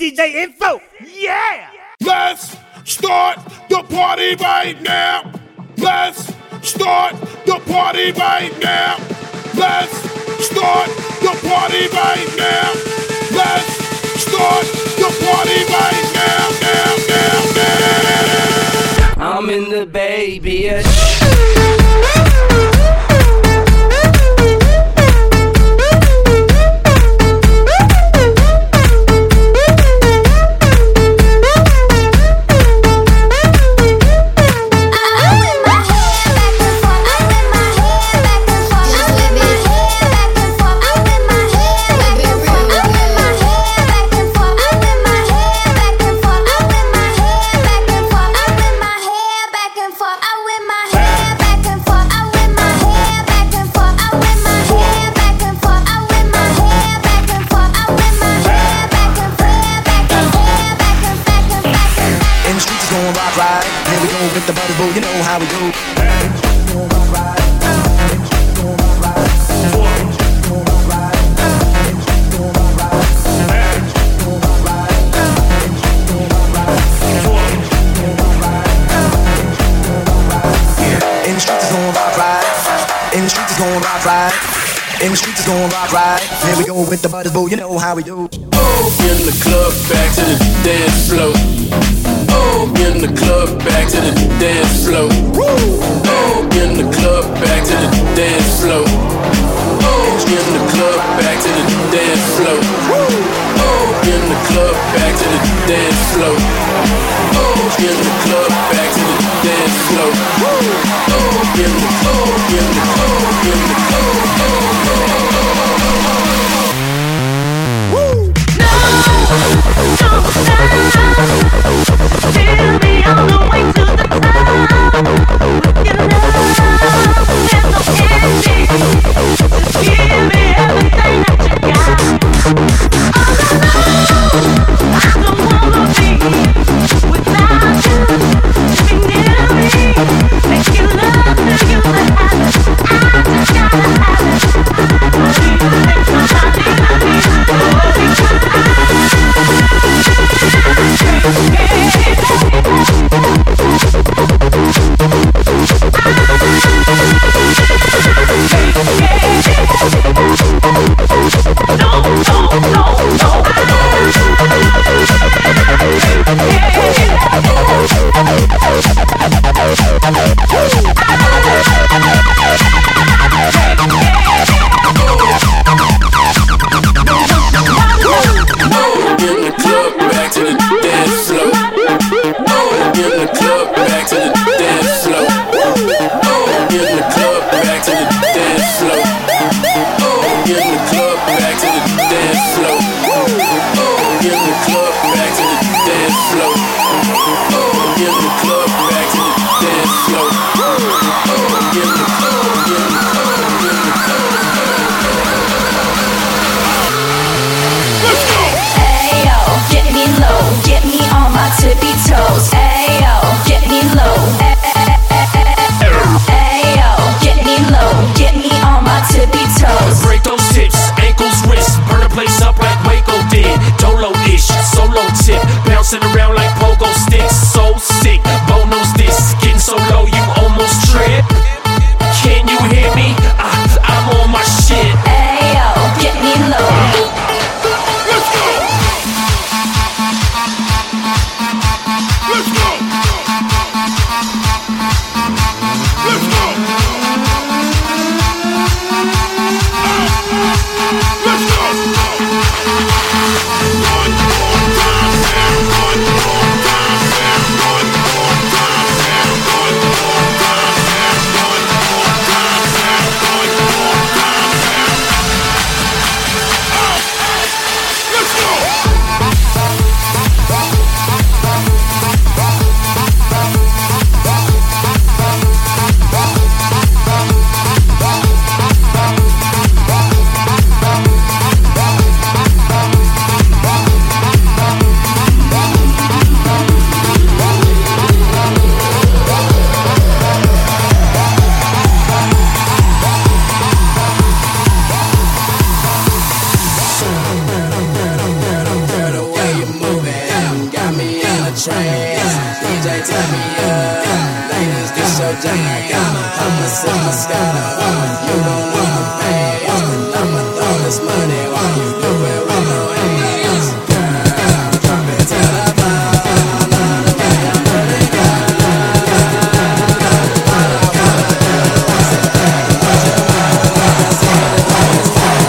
DJ Info, yeah! Let's start the party right now. Let's start the party right now. Let's start the party right now. Let's start the party right now, now. I'm in the bay, bitch. With the body roll, you know how we do. In the streets is gon' rock right. In the streets is gon' rock right. In the streets is gon' rock right. Here we go with the body roll, you know how we do. Oh, in the club, back to the dance floor. Oh, in the club, back to the dance floor. Oh, in the club, back to the dance floor. Oh, in the club, back to the dance floor. Oh, in the club, back to the dance floor. Oh, in the club, back to the dance floor. Oh, in the club, in the club, in the Feel me on the way to the top. Your love, there's no ending. Just give me everything that you got. I don't wanna be without you. Be near me, make you love me, you the habit. I just gotta have it. I need to make my body place up like Waco did. Dolo-ish, so turn me up. Ladies, get your drink on. I'ma sip my Moscato. You gon' wanna pay. I'ma throw this money while you do it with no hands. Girl, drop it to the floor. Love the way I'm putting girl. What I wanna do is sit back and watch your mouth. I see the lights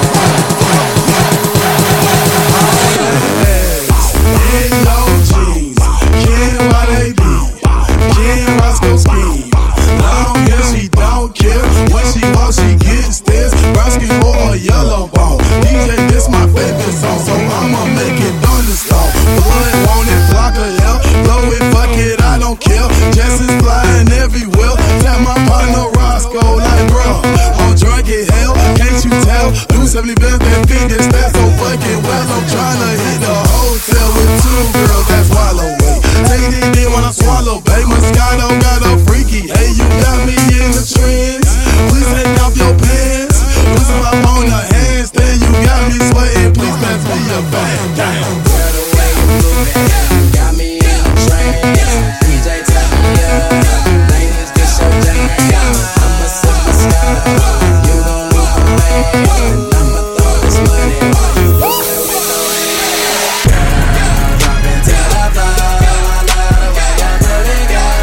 In your jeans, Ken, why they be? Ken Roscoe scheme. Long as she don't care, when she walks, she gets this. Brown skin or a yellow bone. DJ, this my favorite song, so I'ma make it thunderstorm. Blood want it, block of hell. Blow it, fuck it, I don't care. Jess is flying everywhere. Tell my partner Roscoe, like, bro, I'm drunk as hell. Can't you tell? Do 70 bills, that feet, this that so fucking well. I'm tryna hit the hotel with two girls that swallow weight. Take it in when I swallow, babe. Moscato got a freaky. Hey, you got me in the trends. Please take off your pants. Put some up on your hands. Then you got me sweating. Please pass me your bag. Damn. girl, the way you moving got me in a trance. DJ, turn me up. Ladies, get your drink on. I'ma sip my Moscato. You gon' lose my man. I'ma throw this money while you do it with no hands. Girl, drop it to the floor. Love the way you put it, girl.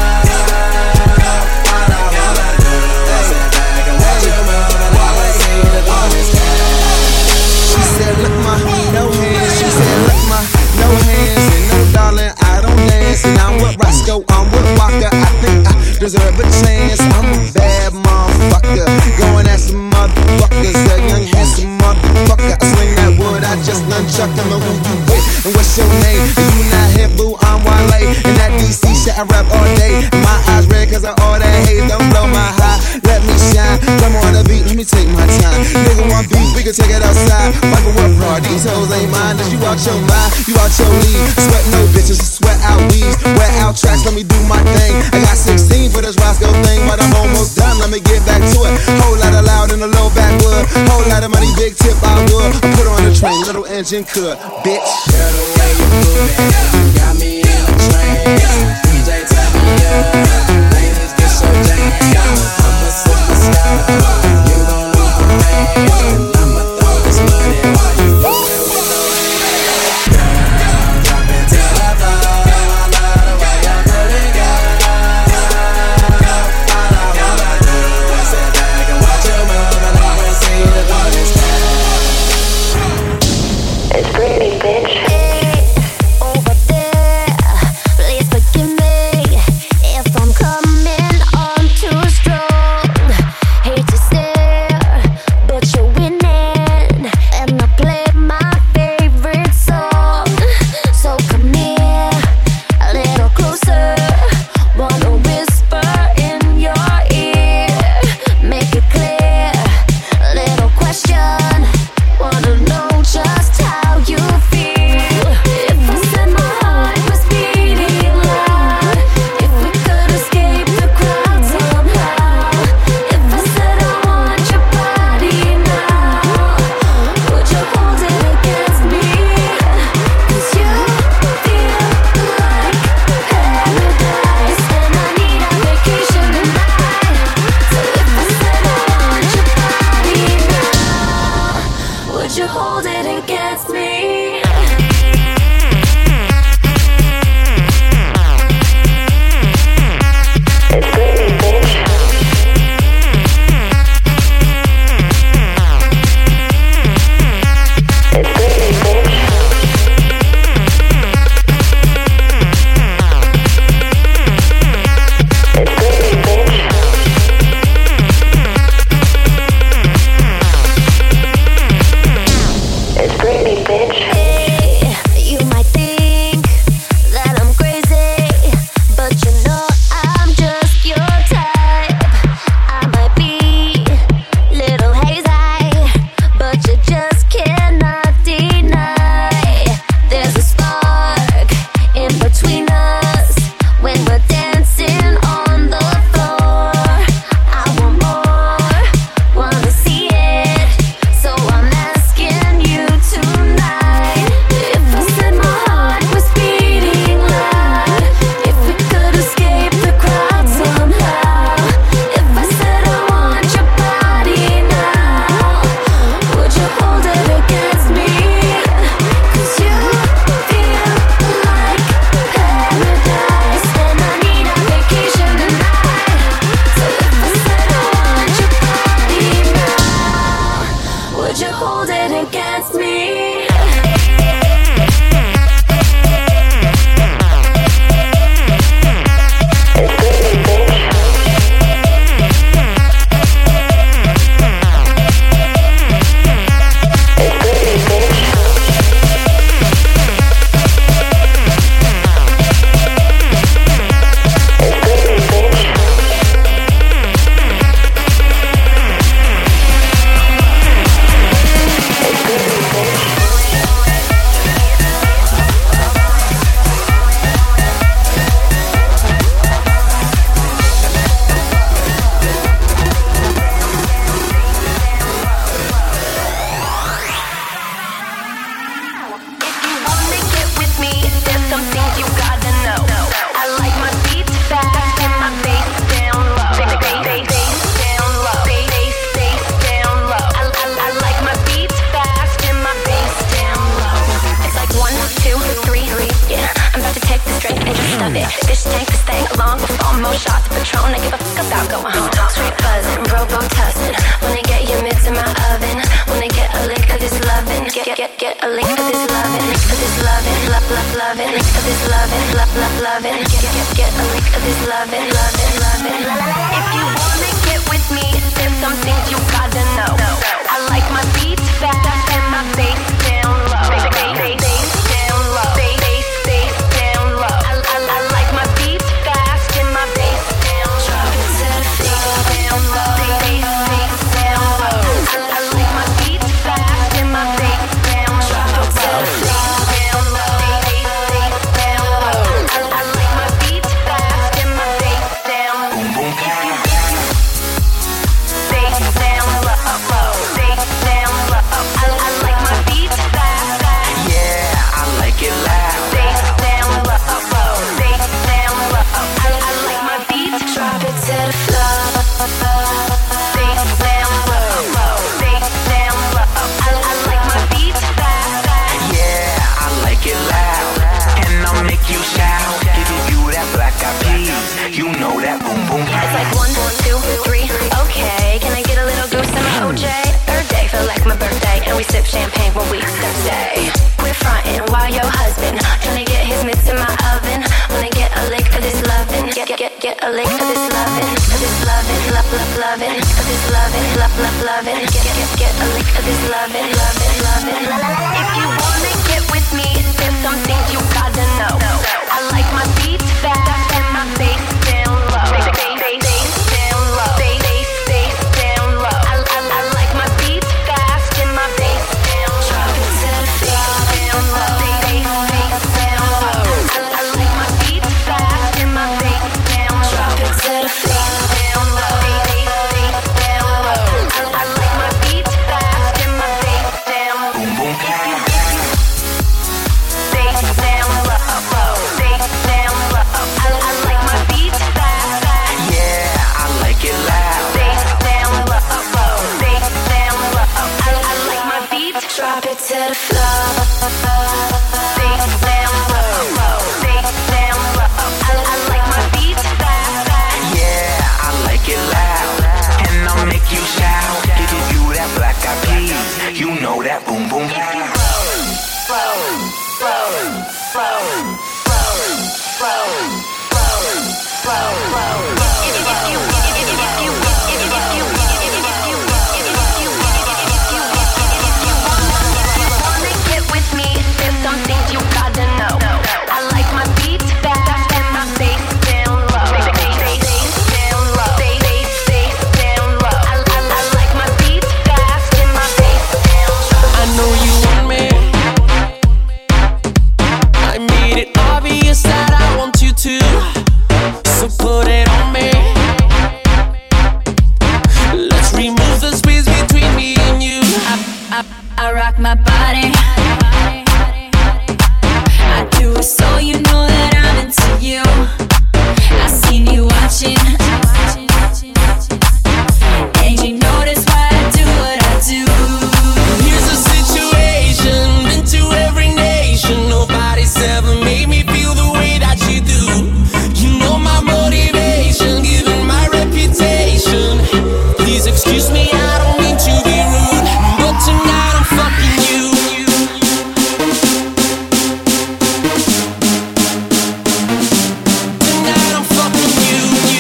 What I wanna do is sit back and watch you move and always see the longest She said, look my no hands. She said, look my no hands. And no darling, I don't dance. And I'm with Roscoe, I'm with Walker. I think I deserve a chance. I'm a bad motherfucker. Going at some motherfuckers. A young handsome motherfucker. I swing that wood, I just nunchuck. I know who you with. And what's your name? And you not here, boo, I'm Wale. And that DC shit, I rap all day. And my eyes red cause of all that hate. Don't blow my high, let me shine. Come on the beat, let me take my time. Nigga want beef, we can take it outside. Michael what bro, these hoes ain't mine. Cause you out your mind, you out your league. Sweat no bitches, sweat out weeds. Wet out tracks, let me do my thing. I got 16 for this Roscoe thing, but I'm almost done, let me get back to it. Whole lot of loud in the low backwood. Whole lot of money, big tip I would. I put on the train, little engine could, bitch. Girl, the way you moving got me in a trance. DJ, turn me up. Ladies, get your drink on. I'ma sip my Moscato. You gon' lose my man. I'ma throw this money while you do it with no hands. Girl, drop it to the floor. Love the way you put it, girl. All I wanna do is sit back and watch you move and always see the longest It's pretty, bitch. Over there, please forgive me if I'm coming on too strong. Hate to stare, but you're winning, and I play my love it. This stank along with 4 more shots of Patron. I give a fuck about going home. Straight buzzing, robo-tussing. Wanna get your mitts in my oven. Wanna get a lick of this lovin'. Get a lick of this lovin'. Of this lovin', lovin'. Of this lovin', lovin'. Get a lick of this lovin', lovin'. If you wanna get with me, there's some things you gotta know. I like my beats fast and my bass down low. Bass down low. Bass down low. I like my beats fast and my bass down low. Down low. Bass down low. I like my beats fast and my bass down low. Down low. Bass down low. I like my beats fast and my bass down low. Boom boom pow. Bass down low. Bass down low. I like my beats fast. Yeah, I like it loud. Bass down low. Bass down low. I like my beats. Drop it to the floor. Bass down low. Bass down low. I like my beats fast. Yeah, I like it loud. And I'll make you shout. Give you that black eyed peas. You know that boom boom. It's like 1, 2, 3. Okay, can I get a little goose in my OJ? Third day, feel like my birthday, and we sip champagne when we Thursday. Quit frontin' while your husband tryna get his mitts in my oven. Wanna get a lick of this lovin'. Get a lick of this lovin'. Of this lovin', lovin'. Of this lovin', lovin'. Get a lick of this lovin', lovin'. If you wanna get with me, there's some things you gotta know. I like my beats fast and my bass down low. Bass down low. Bass down low. I like my beats fast and my bass down low. Down low. Bass down low. I like my beats fast and my bass down low. Down low. Bass down low. I like my beats fast and my bass down low. Boom boom pow. Bass down low. Bass down low. I like my beats fast. Yeah, I like it loud. Bass down low. Bass down low. I like my beats. Drop it to the floor. Bass down low. Bass down low. I like my beats fast. Yeah, I like it loud. And I'll make you shout. Give you that black eyed peas. You know that boom boom. I rock my body. I do it so you know that I'm into you. I seen you watching, and you notice why I do what I do. Here's the situation, been to every nation. Nobody's ever made me feel the way that you do. You know my motivation, given my reputation. Please excuse me, I don't mean to be rude, but tonight I'm fucking you. Tonight I'm fucking you.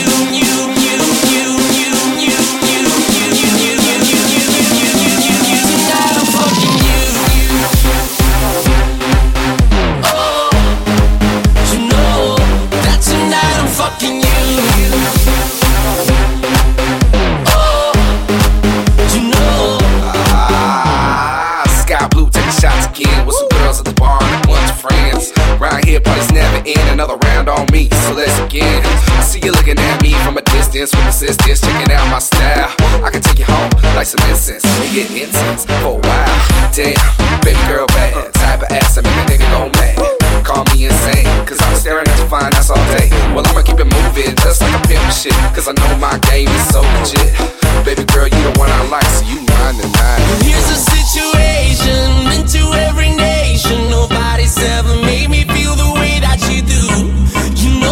Tonight I'm fucking you. Oh, you know that tonight I'm fucking you. Sky blue, take shots again with some girls at the bar and a bunch of friends. Round here, parties never end. Another round on me, so let's begin. I see you looking at me from a distance with assistance, checking out my style. I can take you home like some incense. We get intense for a while. Damn, baby girl bad, type of ass that make a nigga go mad. Call me insane, cause I'm staring at your fine ass all day. Well, I'ma keep it moving just like a pimp shit, cause I know my game is so legit. Baby girl, you the one I like, so you mine tonight. Here's the situation, been to every nation. Nobody's ever made me feel the way that you do. You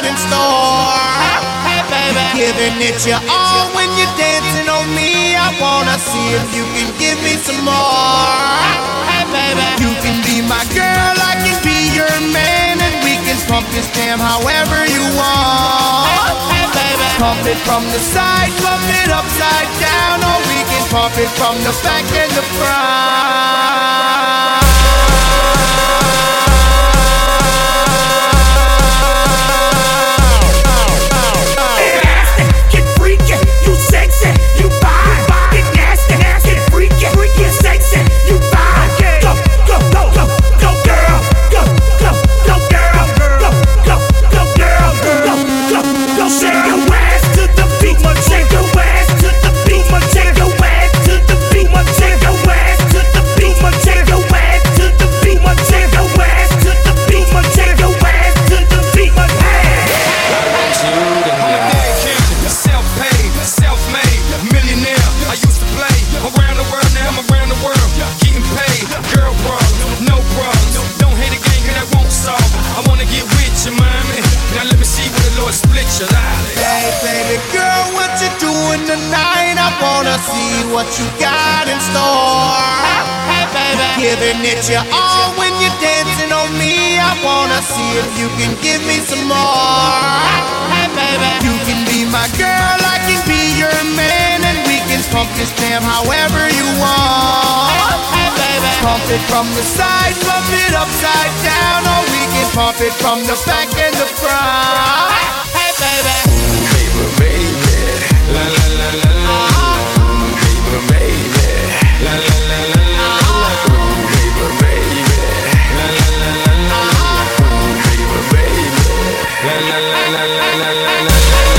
in store. Hey baby, giving it your all when you're dancing on me. I wanna see if you can give me some more. Hey baby, you can be my girl, I can be your man, and we can pump this jam however you want. Hey baby, pump it from the side, pump it upside down, or we can pump it from the back and the front. See what you got in store. Hey baby, giving it your all when you're dancing on me. I wanna see if you can give me some more. Hey baby, you can be my girl, I can be your man, and we can pump this jam however you want. Hey baby, pump it from the side, pump it upside down, or we can pump it from the back and the front. Hey baby, baby, baby, la la la la la. Baby, la la la la la, baby, baby, la la la la la, baby, baby, la la la la la la.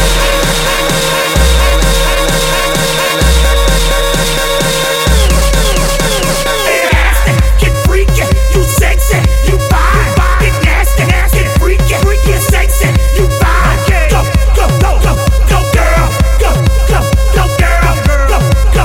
Get freaky, you sexy, you fine. Get nasty, get freaky, freaky, sexy, you fine. Go, go, go, go, go, girl, go, go, go, girl, go, go.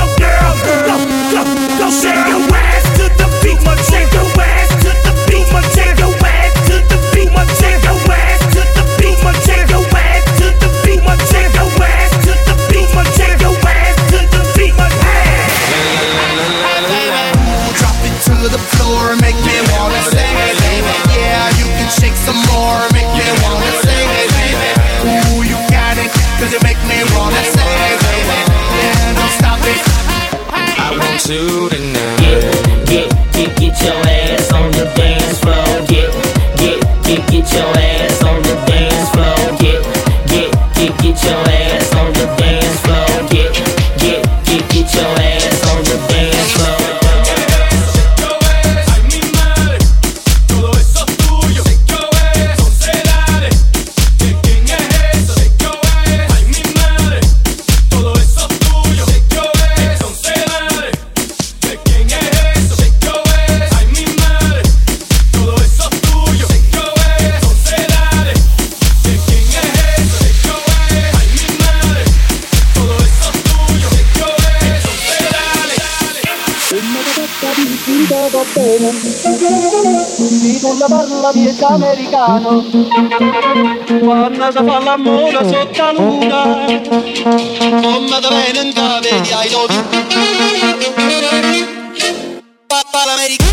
Go shake your ass to the beat, shake your ass to the beat, shake your ass to the beat, shake your ass to the beat, shake your ass to the beat, shake your ass to the beat, shake your ass to the beat, drop it to the floor, make me wanna say, hey baby, yeah, you can shake some more, make me wanna say, hey baby, ooh, you got it, cause you make me wanna say, hey baby, yeah, don't stop it. I want you tonight. Get your ass on the dance floor. Get your ass on the dance floor. Get your ass on the dance floor. Get your ass on the dance floor. Se tu la parla miezza americano, quando si fa l'amore sotto la luna, come da bene in cave di I love you. Papà l'americano.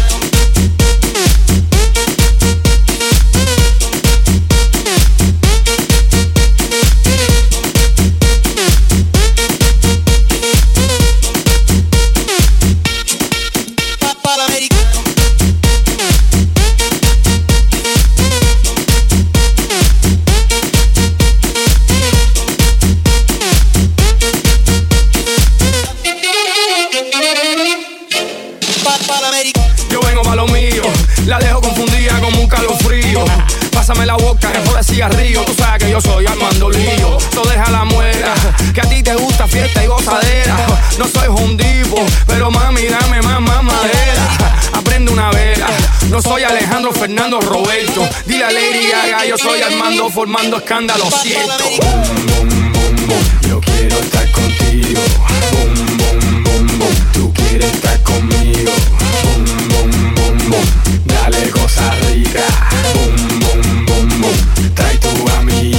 Pásame la boca, jefe de cigarrillo. Tú sabes que yo soy Armando Lío. So deja la muela, que a ti te gusta fiesta y gozadera. No soy hundivo, pero mami, dame más madera. Aprende una vela. No soy Alejandro Fernando Roberto. Dile a Lady Gaga, yo soy Armando formando escándalo, cierto. Boom, boom, boom, boom. Yo quiero estar contigo. Boom, boom, boom, boom. Tú quieres estar conmigo. Boom, boom, boom, boom. Dale cosa rica. Boom, boom, boom, boom. Trae tu amiga.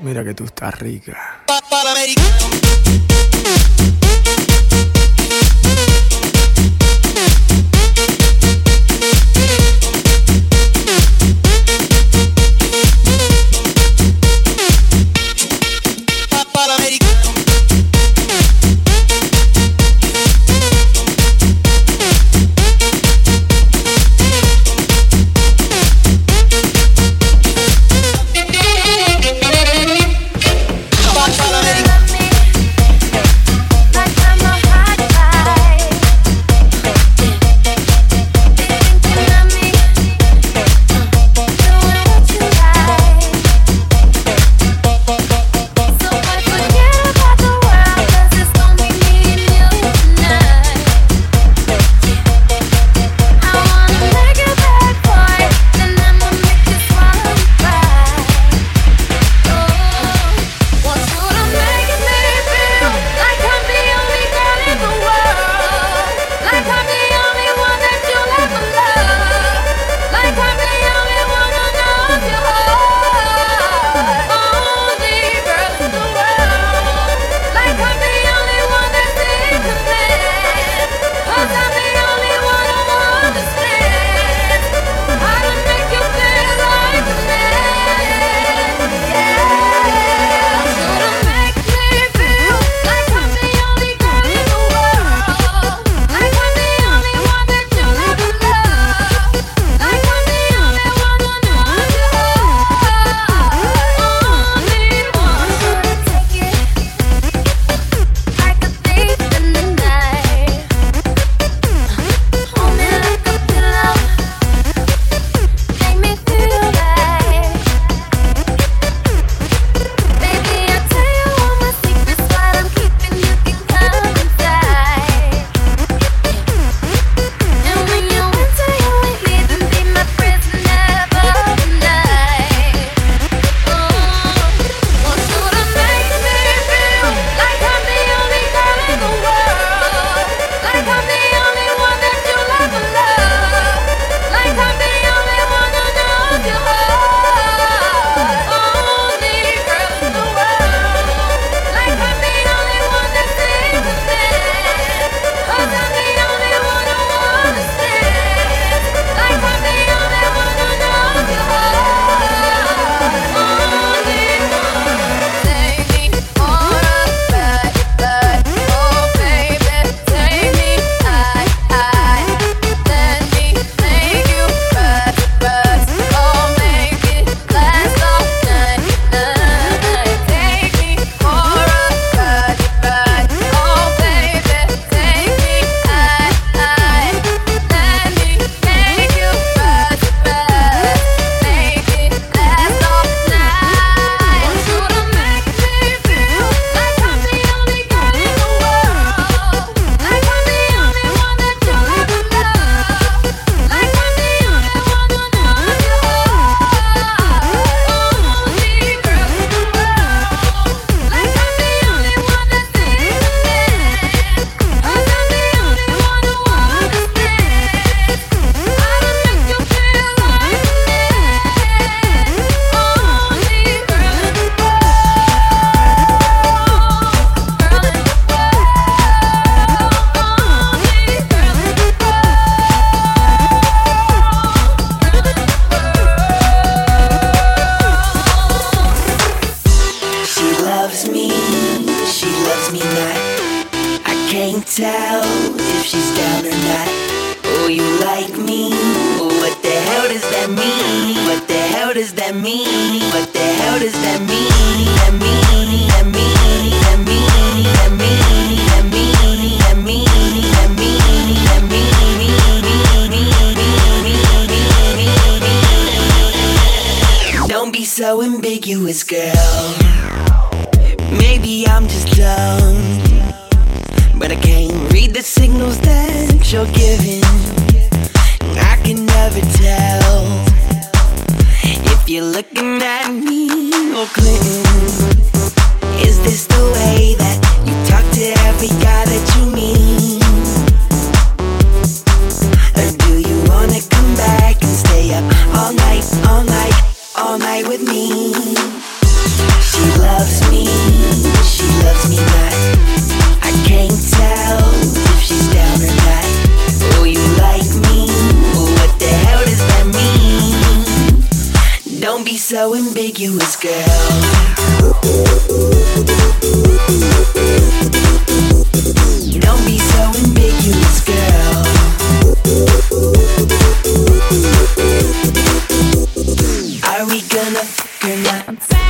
Mira que tú estás rica. tell if she's down or not. Oh, you like me? What the hell does that mean? What the hell does that mean? What the hell does that mean? That mean, that mean, that mean, that mean, that mean, that mean, that mean, that mean. Don't be so ambiguous, girl. Maybe I'm just dumb, but I can't read the signals that you're giving. I can never tell if you're looking at me or Clinton. Is this the way that you talk to every guy that you meet? Or do you wanna come back and stay up all night, all night, all night with me? She ambiguous, girl. Don't be so ambiguous, girl. Are we gonna fuck or not?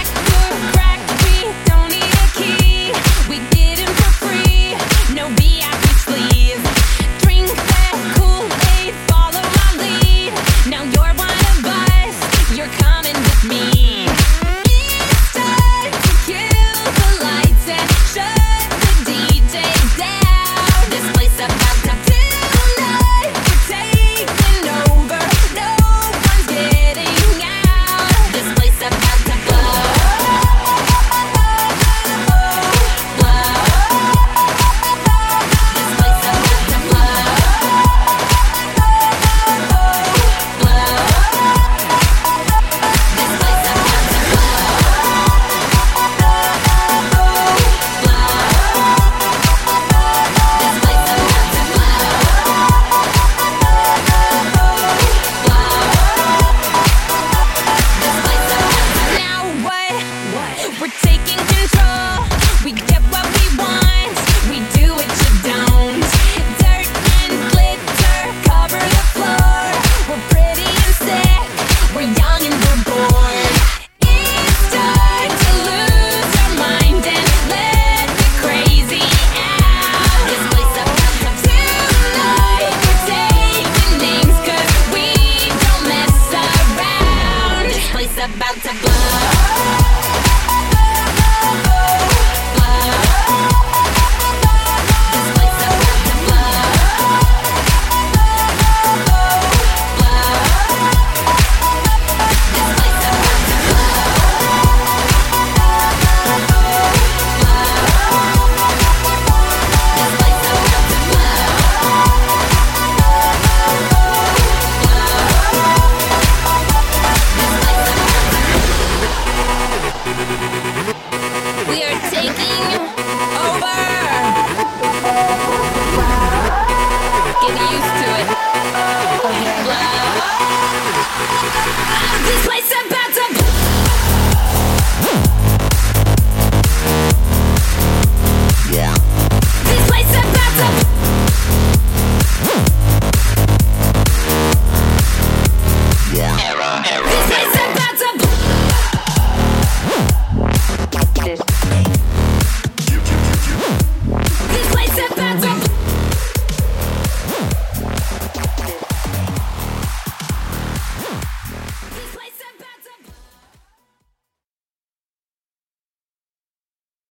Don't need a key. We did it for free. No VIP sleeve. Drink that Kool-Aid, follow my lead. Now you're one of us. You're coming with me. It's time to kill the lights and shut the DJ down. This place about to tonight. We're taking over. No one's getting out. This place about to blow. Now what? We're taking control. We get what we want. We do what you don't. Dirt and glitter cover the floor. We're pretty and sick. We're young and we're bored. It's time to lose our mind and let the crazy out. This place about to tonight. We're taking names 'cause we don't mess around. This place about to blow. We are taking over. Get used to it. This place about